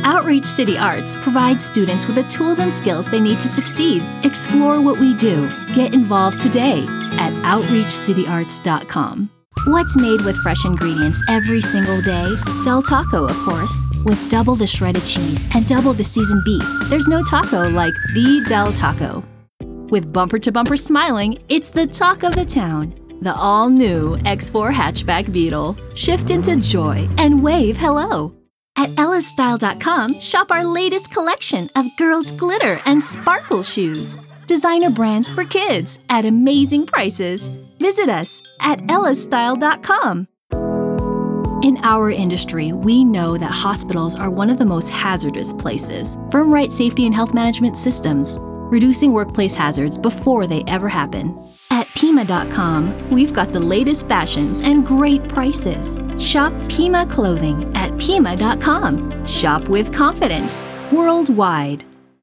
Outreach City Arts provides students with the tools and skills they need to succeed. Explore what we do. Get involved today at OutreachCityArts.com. What's made with fresh ingredients every single day? Del Taco, of course. With double the shredded cheese and double the seasoned beef, there's no taco like the Del Taco. With bumper-to-bumper smiling, it's the talk of the town. The all-new X4 hatchback Beetle. Shift into joy and wave hello. At EllisStyle.com, shop our latest collection of girls' glitter and sparkle shoes. Designer brands for kids at amazing prices. Visit us at EllisStyle.com. In our industry, we know that hospitals are one of the most hazardous places. Firm-right safety and health management systems, reducing workplace hazards before they ever happen. At Pima.com, we've got the latest fashions and great prices. Shop Pima clothing at Pima.com. Shop with confidence worldwide.